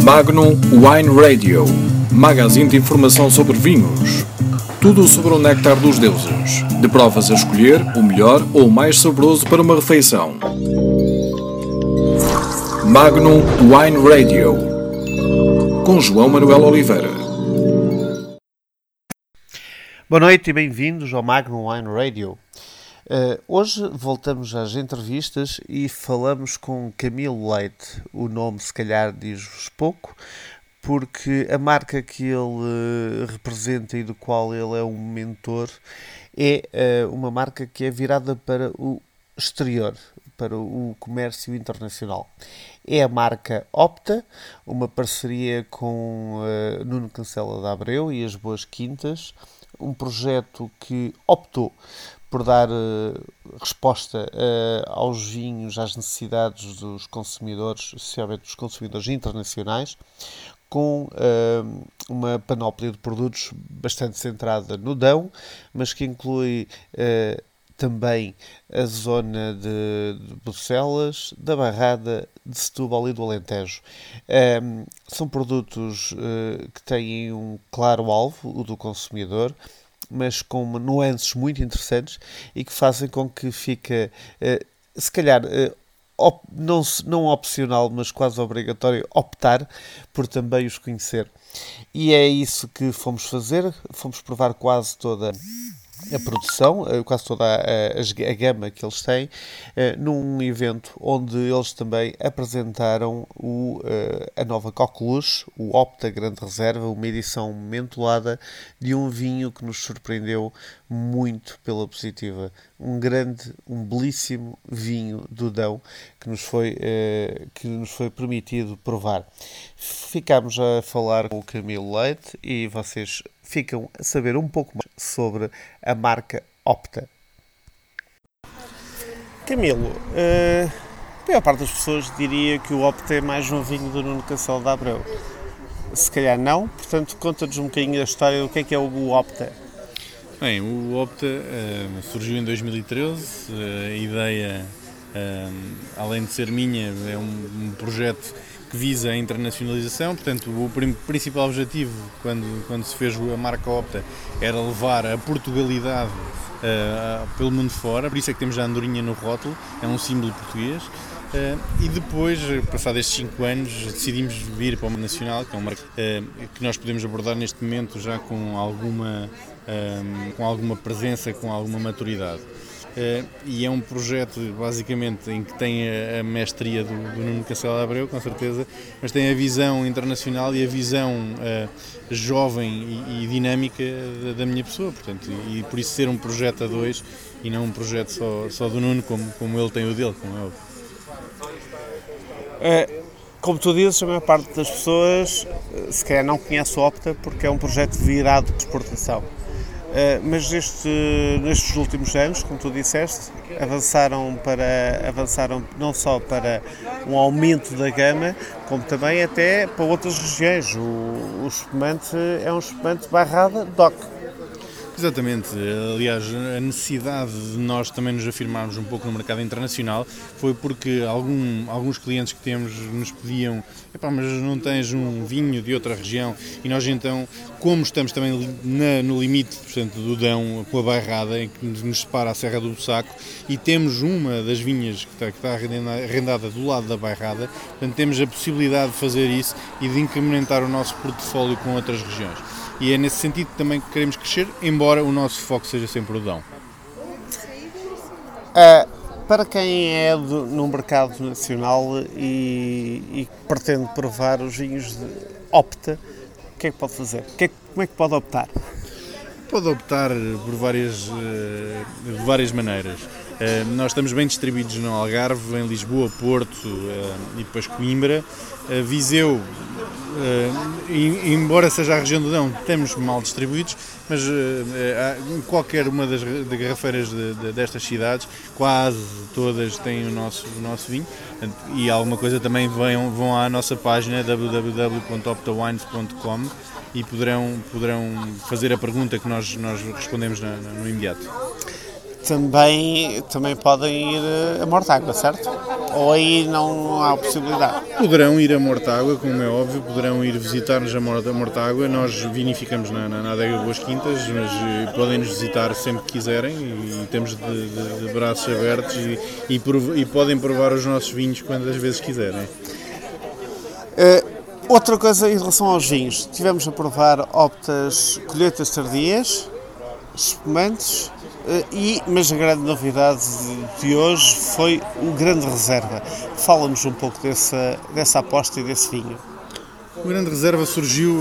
Magnum Wine Radio, magazine de informação sobre vinhos. Tudo sobre o néctar dos deuses. De provas a escolher, o melhor ou o mais saboroso para uma refeição. Magnum Wine Radio, com João Manuel Oliveira. Boa noite e bem-vindos ao Magnum Wine Radio. Hoje voltamos às entrevistas e falamos com Camilo Leite. O nome se calhar diz-vos pouco, porque a marca que ele representa e do qual ele é um mentor é uma marca que é virada para o exterior, para o comércio internacional. É a marca Opta, uma parceria com Nuno Cancela de Abreu e as Boas Quintas, um projeto que optou por dar resposta aos vinhos, às necessidades dos consumidores, especialmente dos consumidores internacionais, com uma panóplia de produtos bastante centrada no Dão, mas que inclui também a zona de Bucelas, da Barrada, de Setúbal e do Alentejo. São produtos que têm um claro alvo, o do consumidor, mas com nuances muito interessantes e que fazem com que fique, se calhar, não opcional, mas quase obrigatório, optar por também os conhecer. E é isso que fomos fazer. Fomos provar quase toda a produção, quase toda a gama que eles têm, num evento onde eles também apresentaram a nova Coqueluche, o Opta Grande Reserva, uma edição mentolada de um vinho que nos surpreendeu muito pela positiva. Um belíssimo vinho do Dão que nos foi permitido provar. Ficámos a falar com o Camilo Leite e vocês ficam a saber um pouco mais sobre a marca Opta. Camilo, a maior parte das pessoas diria que o Opta é mais um vinho do Nuno Cancela de Abreu. Se calhar não, portanto conta-nos um bocadinho da história do que é o Opta. Bem, o Opta surgiu em 2013, a ideia, além de ser minha, é um projeto que visa a internacionalização. Portanto, o principal objetivo quando se fez a marca Opta era levar a Portugalidade pelo mundo fora, por isso é que temos a andorinha no rótulo, é um símbolo português. E depois, passados estes 5 anos, decidimos vir para o nacional, que é um mercado que nós podemos abordar neste momento já com alguma presença, com alguma maturidade. E é um projeto basicamente em que tem a mestria do Nuno Cancela de Abreu, com certeza, mas tem a visão internacional e a visão jovem e dinâmica da minha pessoa, portanto, e por isso ser um projeto a dois e não um projeto só do Nuno, como ele tem o dele, como é óbvio. Como tu dizes, a maior parte das pessoas se calhar não conhece o Opta porque é um projeto virado de exportação. Mas nestes últimos anos, como tu disseste, avançaram não só para um aumento da gama, como também até para outras regiões. O espumante é um espumante Barrada DOC. Exatamente, aliás, a necessidade de nós também nos afirmarmos um pouco no mercado internacional foi porque alguns clientes que temos nos pediam: mas não tens um vinho de outra região? E nós então, como estamos também no limite, portanto, do Dão com a Bairrada, em que nos separa a Serra do Bussaco, e temos uma das vinhas que está arrendada do lado da Bairrada, portanto temos a possibilidade de fazer isso e de incrementar o nosso portfólio com outras regiões. E é nesse sentido também que queremos crescer, embora o nosso foco seja sempre o Dão. Para quem é no mercado nacional e pretende provar os vinhos de Opta, o que é que pode fazer? Como é que pode optar? Pode optar por várias maneiras. Nós estamos bem distribuídos no Algarve, em Lisboa, Porto e depois Coimbra. Viseu, embora seja a região do Dão, estamos mal distribuídos, mas em qualquer uma das garrafeiras destas cidades, quase todas têm o nosso vinho. E alguma coisa também vão à nossa página www.optawines.com e poderão fazer a pergunta que nós respondemos no imediato. Também podem ir a Mortágua, certo? Ou aí não há possibilidade? Poderão ir a Mortágua, como é óbvio, poderão ir visitar-nos a Mortágua. Nós vinificamos na adega Boas Quintas, mas podem nos visitar sempre que quiserem e temos de braços abertos e podem provar os nossos vinhos quantas vezes quiserem. Outra coisa em relação aos vinhos, tivemos a provar optas colheitas tardias, espumantes, mas a grande novidade de hoje foi o Grande Reserva. Fala-nos um pouco dessa aposta e desse vinho. O Grande Reserva surgiu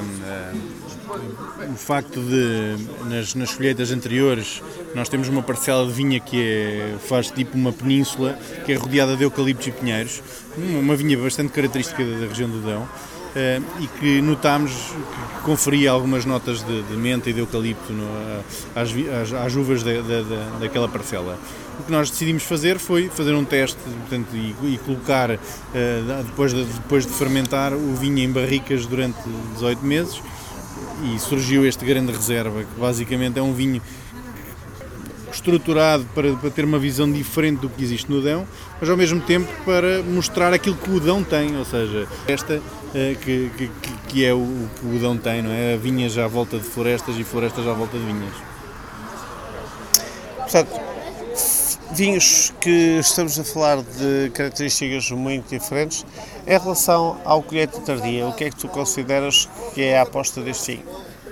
o facto de, nas colheitas anteriores, nós temos uma parcela de vinha que faz tipo uma península, que é rodeada de eucaliptos e pinheiros, uma vinha bastante característica da região do Dão, e que notámos que conferia algumas notas de menta e de eucalipto às uvas daquela parcela. O que nós decidimos fazer foi fazer um teste, portanto, e colocar, depois de fermentar, o vinho em barricas durante 18 meses, e surgiu este Grande Reserva, que basicamente é um vinho estruturado para ter uma visão diferente do que existe no Dão, mas ao mesmo tempo para mostrar aquilo que o Dão tem, ou seja, esta que é o que o Dão tem, não é? Vinhas à volta de florestas e florestas à volta de vinhas. Portanto, vinhos que estamos a falar de características muito diferentes. Em relação ao colheita tardia, o que é que tu consideras que é a aposta deste vinho?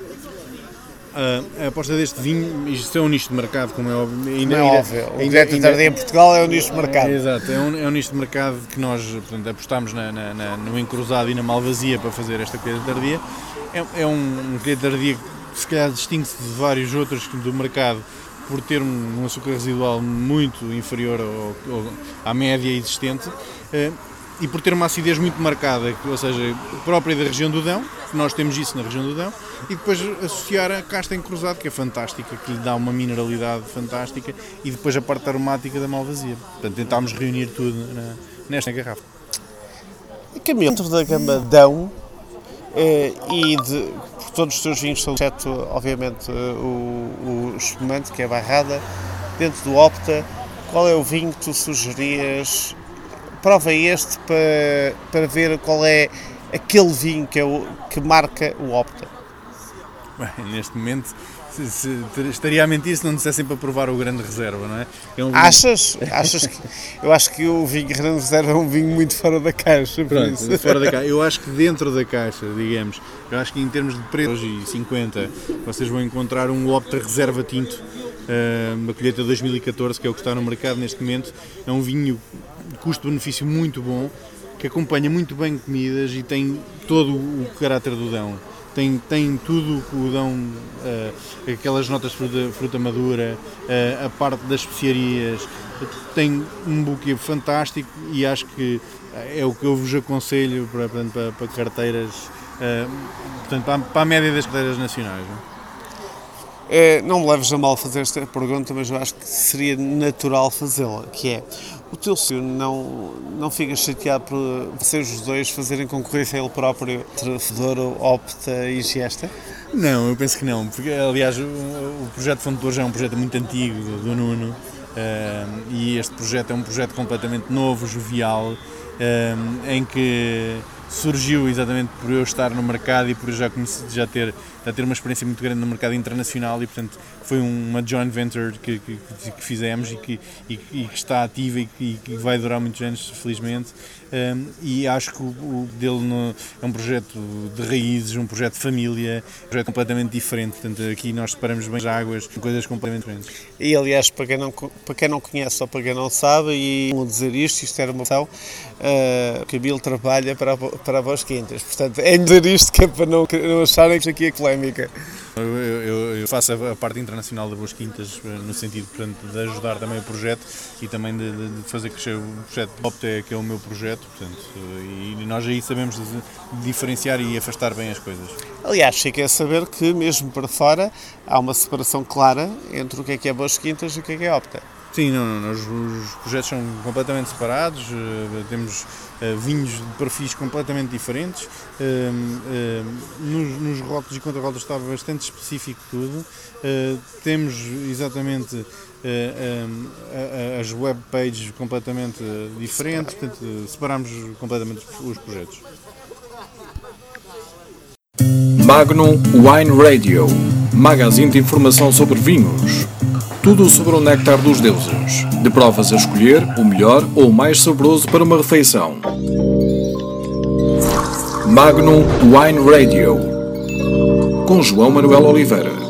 A aposta deste vinho, isto é um nicho de mercado, como é óbvio. Não é óbvio. O colheita tardia em Portugal é um nicho de mercado. Exato, é um nicho de mercado que nós, portanto, apostámos no encruzado e na malvasia para fazer esta colheita tardia. É um colheita tardia que se calhar distingue-se de vários outros do mercado por ter um açúcar residual muito inferior à média existente, e por ter uma acidez muito marcada, ou seja, própria da região do Dão, nós temos isso na região do Dão, e depois associar a casta encruzada, que é fantástica, que lhe dá uma mineralidade fantástica, e depois a parte aromática da malvasia. Portanto, tentámos reunir tudo nesta garrafa. Camilo, dentro da gama Dão, por todos os teus vinhos, exceto, obviamente, o espumante, que é a Barrada, dentro do Opta, qual é o vinho que tu sugerias? Prova este para ver qual é aquele vinho que marca o Opta. Bem, neste momento estaria a mentir se não dissessem para provar o Grande Reserva, não é? Achas que... Eu acho que o vinho Grande Reserva é um vinho muito fora da caixa. Pronto, fora da caixa. Eu acho que dentro da caixa, digamos, eu acho que em termos de preços e 50, vocês vão encontrar um Opta Reserva Tinto, uma colheita de 2014, que é o que está no mercado neste momento. É um vinho de custo-benefício muito bom, que acompanha muito bem comidas e tem todo o caráter do Dão. Tem tudo o que o Dão, aquelas notas de fruta madura, a parte das especiarias, tem um buquê fantástico, e acho que é o que eu vos aconselho para carteiras, portanto, para a média das carteiras nacionais. Não me leves a mal fazer esta pergunta, mas eu acho que seria natural fazê-la, que é: o teu filho não fica chateado por vocês os dois fazerem concorrência a ele próprio entre Fedora, Opta e Giesta? Não, eu penso que não, porque aliás o projeto Fonte já é um projeto muito antigo do Nuno, e este projeto é um projeto completamente novo, jovial, em que surgiu exatamente por eu estar no mercado e por eu já ter uma experiência muito grande no mercado internacional, e portanto foi uma joint venture que fizemos e que está ativa e que vai durar muitos anos, felizmente, e acho que o dele é um projeto de raízes, um projeto de família, um projeto completamente diferente. Portanto, aqui nós separamos bem as águas, coisas completamente diferentes. E aliás, para quem não conhece ou para quem não sabe, e vou dizer isto era uma opção, o Camilo trabalha para a Boas Quintas, portanto é dizer isto que é para não acharem que aqui é polémica. Eu faço a parte internacional da Boas Quintas, no sentido, portanto, de ajudar também o projeto e também de fazer crescer o projeto Opta, que é o meu projeto, portanto, e nós aí sabemos diferenciar e afastar bem as coisas. Aliás, fiquei a saber que mesmo para fora há uma separação clara entre o que é Boas Quintas e o que é Opta. Sim, não, os projetos são completamente separados, temos vinhos de perfis completamente diferentes, nos rótulos e contra-rótulos está bastante específico tudo, temos exatamente as webpages completamente diferentes, portanto separamos completamente os projetos. Magnum Wine Radio, magazine de informação sobre vinhos. Tudo sobre o néctar dos deuses, de provas a escolher o melhor ou o mais saboroso para uma refeição. Magnum Wine Radio, com João Manuel Oliveira.